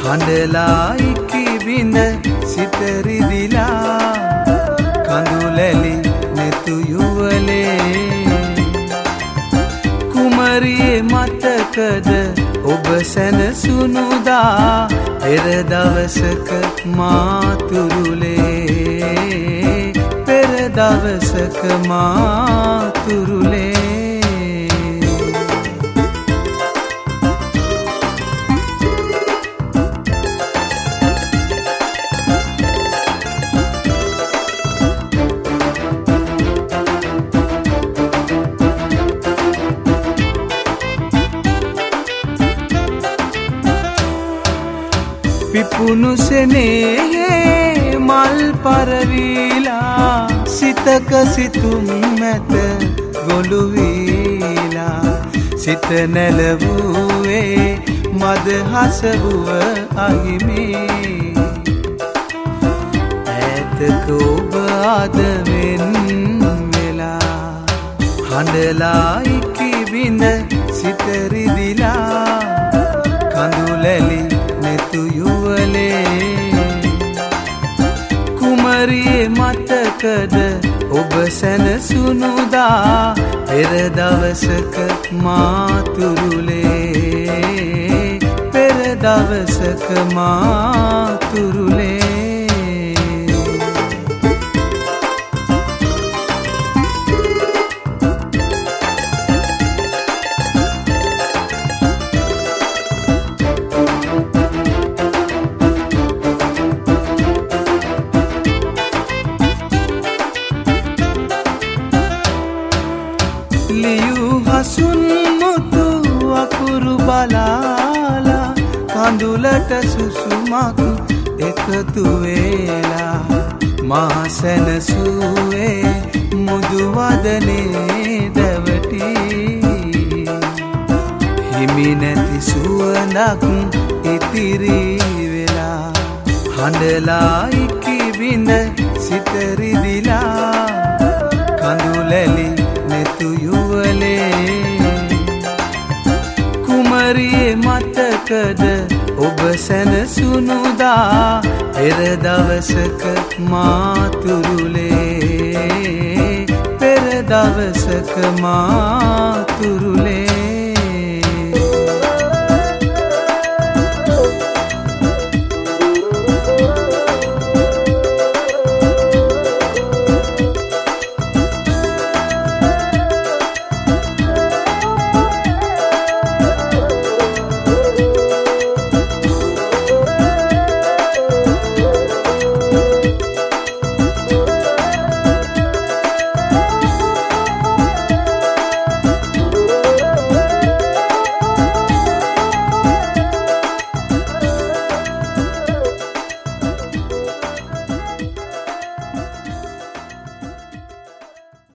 හඬලා ඉකිබිඳ සිත රිදිලා කඳුලැලි නෙතු යුවලේ කුමරියේ මතකද ඔබ සැනසුනුදා පෙර දවසක මාතුරුලේ පෙර දවසක මාතුරුලේ පිපුණු සෙනෙහේ මල් පරවිලා සිතක සිතුම් මැත ගොළු වීලා සිත නැලවුවේ මද හසබුව අහිමේ ඈතක ඔබ අදවෙන් වෙලා හඬලා ඉකිබිඳ සිත රිදිලා කඳුලැලි නෙතු යුවලේ කුමරියේ මතකද ඔබ සැනසුනුදා පෙර දවසක මාතුරුලේ පෙර දවසක මාතුරුලේ ලියු හසුන් මුතු අකුරු බලාලා කඳුලට සුසුමක් එකතු වෙලා මා සැනසුවේ මුදු වදනේ දැවටි හිමි නැති සුවඳක් ඉතිරි වෙලා හඬලා ඉකිබිඳ සිත රිදිලා කඳුලැලි නෙතු යුවලේ කුමරියේ මතකද ඔබ සැනසුනුදා පෙර දවසක මාතුරුලේ පෙර දවසක මාතුරුලේ